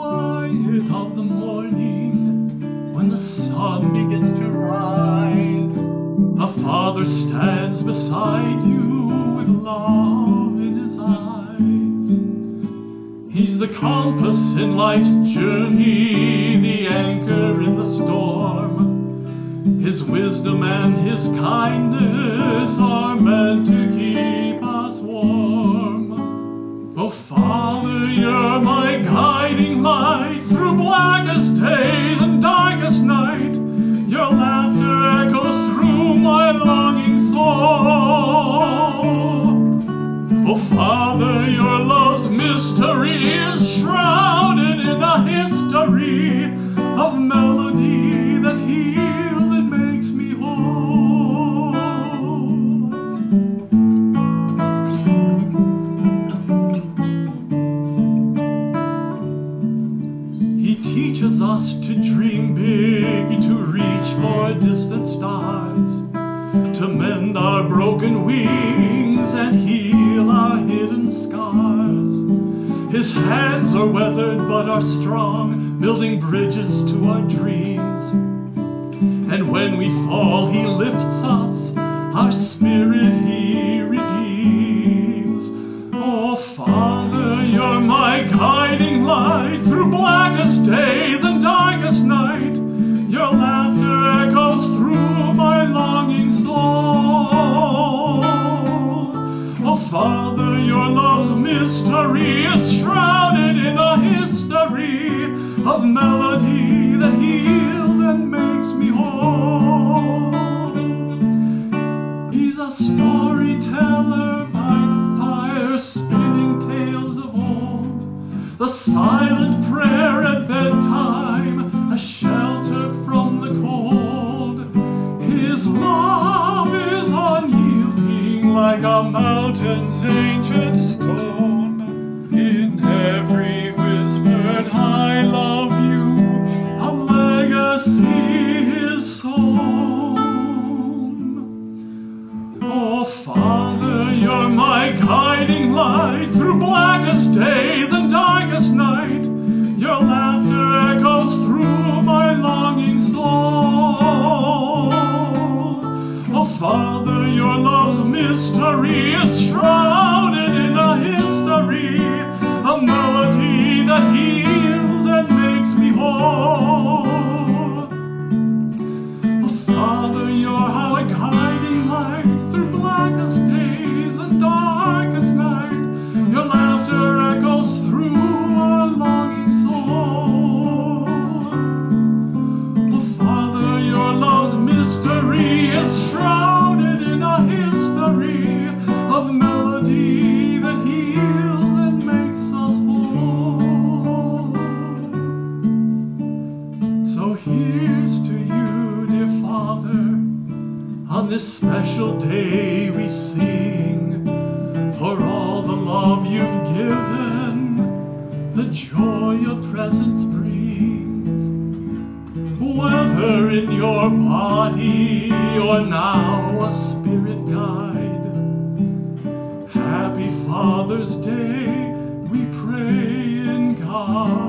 quiet of the morning, when the sun begins to rise, a father stands beside you with love in his eyes. He's the compass in life's journey, the anchor in the storm. His wisdom and his kindness are meant to keep us warm. Oh, Father, you're my guiding light through blackest days and darkest night. Your laughter echoes through my longing soul. Oh, Father, your love's mystery is shrouded in a history of melody that heals and makes me whole. He teaches us to dream big, to reach for distant stars, to mend our broken wings and heal our hidden scars. His hands are weathered but are strong, building bridges to our dreams. And when we fall, he lifts us, our spirit he redeems. Oh, Father, you're my guiding light through blackest days and darkest night. Your laughter echoes through my longing soul. Oh, Father, your love's mystery is shrouded in a history of melody that heals and makes me whole. He's a storyteller by the fire, spinning tales of old, the silent prayer at bedtime, a shelter from the cold. His love is unyielding like a mountain's ancient stone. In every whispered I love you, a legacy is sown. Oh, Father, you're my guiding light through blackest days and darkest night. Your laughter echoes through my longing soul. Oh, Father, your love's mystery is shrouded in a history, a melody that heals and makes me whole. Oh, Father, you're our guiding light through blackest days and darkest night. Your laughter echoes through our longing soul. Oh, Father, your love's mystery is shrouded in a history of melody that heals and makes us whole. So here's to you, dear Father, on this special day we sing, for all the love you've given, the joy your presence brings. Whether in your body or now a spirit guide, happy Father's Day we pray in God.